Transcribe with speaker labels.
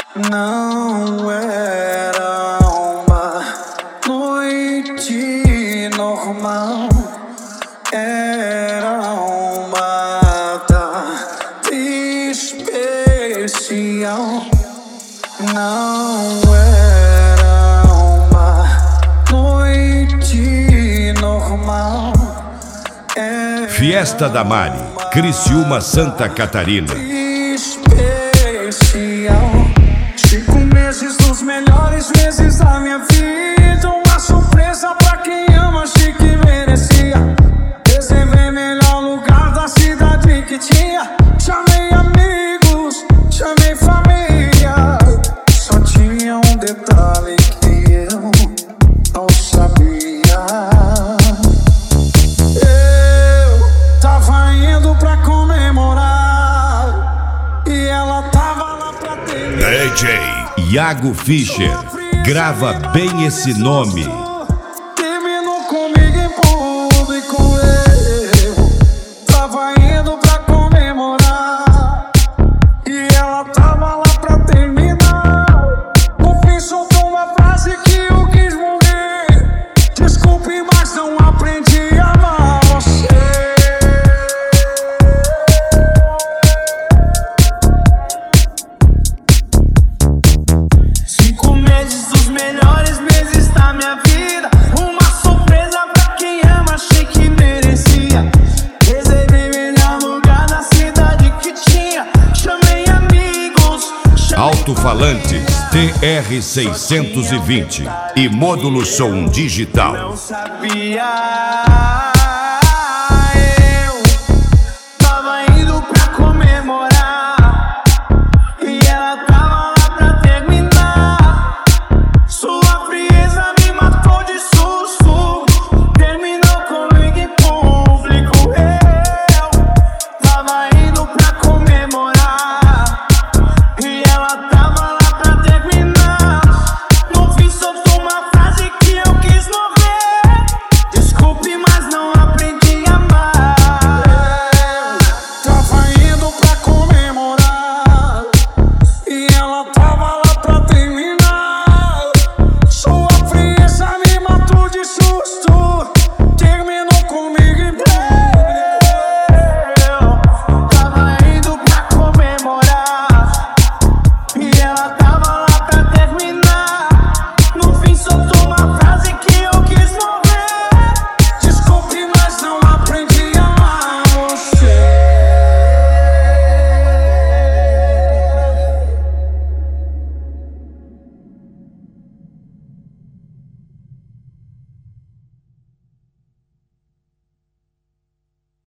Speaker 1: Não era uma noite normal, era uma tarde especial. Não era uma noite normal.
Speaker 2: Fiesta da Mari, Criciúma, Santa Catarina.
Speaker 1: Especial. 5 meses dos melhores meses da minha vida. Uma surpresa pra quem ama, achei que merecia. Reservei melhor lugar da cidade que tinha. Chamei amigos, chamei família. Só tinha um detalhe que eu não sabia. Eu tava indo pra comemorar e ela tava lá pra ter.
Speaker 2: DJ Iago Fischer, grava bem esse nome.
Speaker 1: Terminou comigo em público. Eu tava indo pra comemorar e ela tava lá pra terminar. No fim soltou uma frase que eu quis morrer. Desculpe, mas não aprendi a amar você. 5 meses dos melhores meses da minha vida. Uma surpresa pra quem ama, achei que merecia. Reservei melhor lugar na cidade que tinha. Chamei amigos,
Speaker 2: Alto-falantes TR-620 e módulo som digital.
Speaker 1: não sabia.